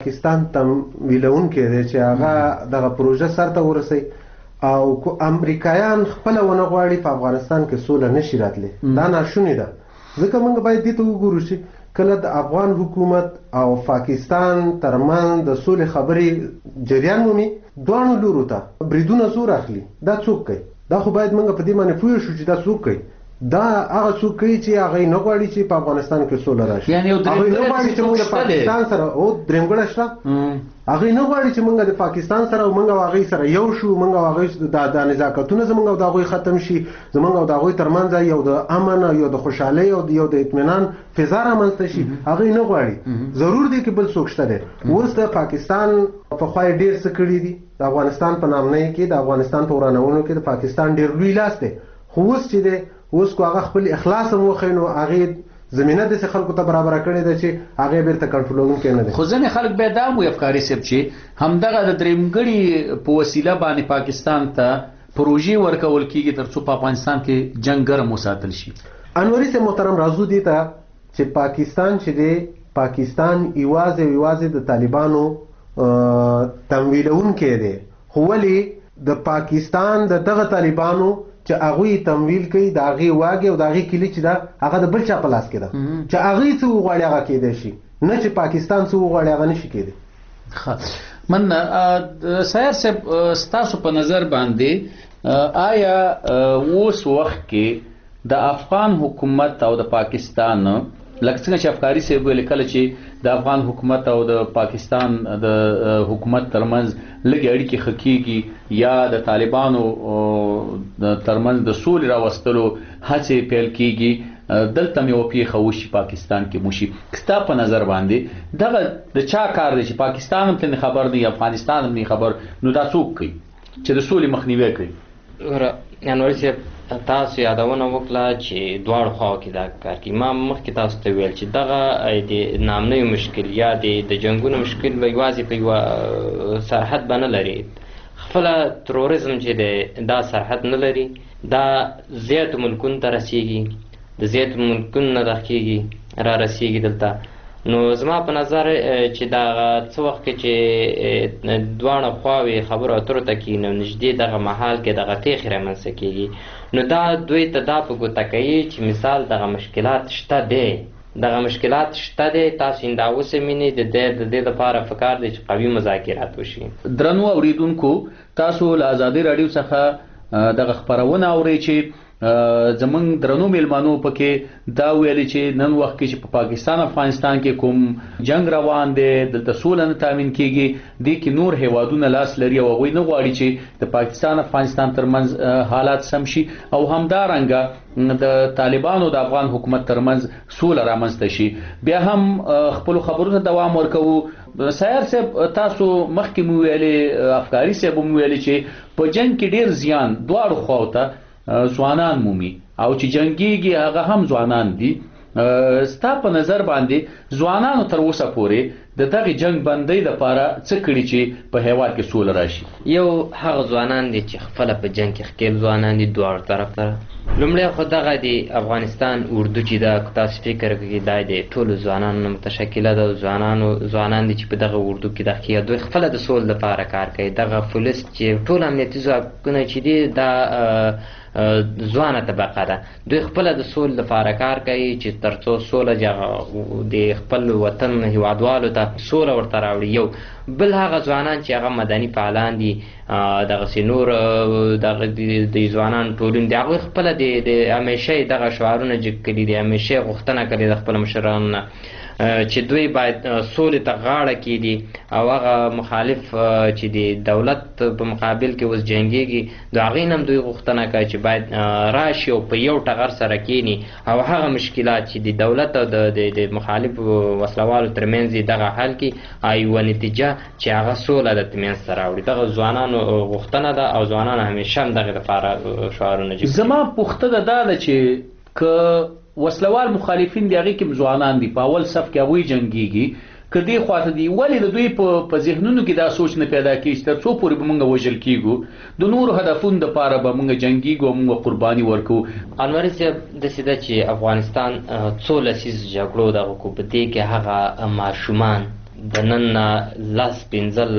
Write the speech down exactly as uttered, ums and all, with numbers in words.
پاکستان تمویلونکی دی چې هغه دغه پروژه سرته ورسوي او کو امریکایان خپله ونه غواړي په افغانستان کې سوله نشي راتلی دا ناشونې ده ځکه موږ باید دې ته وګورو چې کله د افغان حکومت او پاکستان ترمنځ د سولې خبرې جریان مومي دواړو لورو ته بریدونه زور اخلي دا څوک کوي دا خو باید موږ په دې باندې پوه شو چې دا څوک کوي دا هغه څوک کوي چې هغه نه غواړي چې په افغانستان کې سوله راشي یعنی هغه نه غواړي چې موږ د پاکستان سره او درېمګړه شته هغه نه غواړي چې موږ د پاکستان سره او موږ او هغوی سره یو شو موږ او هغوی د نزاکتونه زموږ او د هغوی ختم شي زموږ او د هغوی ترمنځ یو د امن یو د خوشحالۍ او یو د اطمینان فضا رامنځته شي هغوی نه غواړي ضرور دی چې بل څوک شته دی اوس د پاکستان پخوا یې ډېر څه کړي دي د افغانستان په نامنۍ کې د افغانستان په ورانولو کې د پاکستان ډېر لوی لاس دی خو اوس چې دی اوس کو هغه خپل اخلاص هم وښیي نو هغې زمینه داسې خلکو ته برابره کړې ده چې هغې بیرته کنټرولونکی نه دی خو ځینې خلک بیا دا هم وایي افکاري صاحب چې همدغه د درېیمګړي په وسیله باندې پاکستان ته پروژې ورکول کېږي تر څو په افغانستان کې جنګ ګرم وساتل شي انوري صاحب محترم راځو دې ته چې پاکستان چې دی پاکستان یوازې یوازې د طالبانو تمویلونکی دی خو ولې د پاکستان د دغه طالبانو چې هغوی تمویل کوي د هغې واګې او د هغې کلي چې ده هغه د بل چا په لاس کې ده چې هغوی څه وغواړي هغه کیدی شي نه چې پاکستان څه وغواړي هغه نشي کیدی من سیار صاحب ستاسو په نظر باندې آیا اوس وخت کې د افغان حکومت او د پاکستان لکه څنګه چې افکاري صاحب ویل کله چې د افغان حکومت او د پاکستان د حکومت ترمنځ لږې اړیکې ښه کېږي یا د طالبانو ترمنځ د سولې راوستلو هڅې پیل کېږي دلته مې یوه پیښه وشي پاکستان کې موشي ستا په نظر باندې دغه د چا کار دی چې پاکستان هم ترې خبر نه افغانستان هم نه خبر نو دا څوک کوي چې د سولې مخنیوی کوي انوري صاحب تاسو یادونه وکړه چې دواړو خواو کې دا کار کوي ما مخکې تاسو ته ویل چې دغه د نامنیو مشکل یا د جنګونو مشکل به یوازې په یوه سرحد به نه لري خپله تروریزم چې دی دا سرحد نه لري دا زیاتو ملکونو ته رسیږي د زیاتو ملکونو نه دغه کېږي را رسیږي دلته نو زما په نظر چې دا څه وخت کې چې دواړه خواوې خبرو اترو ته کښېني نو نږدې دغه محال کې دغه تیښې رامنځته کېږي نو دا دوی ته دا په ګوته کوي چې مثال دغه مشکلات شته دی دغه مشکلات شته دی تاسو یې دا وسمینئ د دې دپاره پکار دی چې قوي مذاکرات وشي درنو اورېدونکو تاسو له ازادۍ راډیو څخه دغه خپرونه اورئ چې زمونږ درنو میلمانو پکې دا ویلي چې نن وخت کې چې په پاکستان افغانستان کې کوم جنگ روان دی دلته سوله نه تامین کېږي دې کې نور هیوادونه لاس لري او هغوی نه غواړي چې د پاکستان افغانستان ترمنځ حالات سم شي او همدارنګه د طالبانو د افغان حکومت ترمنځ سوله رامنځته شي بیا هم خپلو خبرو ته دوام ورکوو سیار صاحب تاسو مخکې مو ویلې افکاري صاحب مو ویلې چې په جنګ کې ډېر زیان دواړو خواو ته ځوانان مومي او چې جنګیږي هغه هم ځوانان دي ستا په نظر باندې ځوانانو تر اوسه پورې د دغې جنګ بندۍ دپاره څه کړي چې په هیواد کې سوله راشي یو هغه ځوانان دي چې خپله په جنګ کې ښکېل ځوانان دي دواړو طرف ته لومړی خو دغه د افغانستان اردو چې ده که تاسو فکر کوئ دا د ټولو ځوانانو نه متشکله ده ځوانانو ځوانان دي چې په دغه اردو کې دغه کېږي دوی خپله د سولې لپاره کار کوي دغه پولیس چې ټول امنیتي ځواکونه چې دي دا ځوانه طبقه ده دوی خپله د سولې لپاره کار کوي چې تر څو سوله د خپل وطن هېوادوالو ته سوله ورته راوړي یو بل هغه ځوانان چې هغه مدني فعالان دي دغسې نور دغه د ځوانانو ټولون دي هغوی خپله د همیشه یې دغه شعارونه جګ کړي دي همیشه یې غوښتنه کړې د خپلو مشرانو نه چې دوی باید سولې ته غاړه کېږدي او هغه مخالف چې د دولت په مقابل کې اوس جنګېږي د هغې نه هم دوی غوښتنه کوي چې باید راشي او په یو ټغر سره کښېني او هغه مشکلات چې د دولت او د مخالف وسلوالو ترمنځ یې دغه حل کړي او یوه نتیجه چې هغه سوله د منځته راوړي دغه ځوانانو غوښتنه ده او ځوانانو همیشه هم دغې لپاره شعارونه جوړ زما پوښتنه دا ده چې که وسلوال مخالفین دی هغې کې ځوانان دي په اول صف کې هغوی جنګېږي که دې خواته دي ولې د دوی په ذهنونو کې دا سوچ نه پیدا کېږي چې تر څو پورې به موږ وژل کېږو د نورو هدفونو دپاره به موږ جنګېږو او موږ قرباني ورکوو انوري صاحب داسې ده چې افغانستان څو لسیزو جګړو دغه کو په دې کې هغه ماشومان د نن نه لس پنځه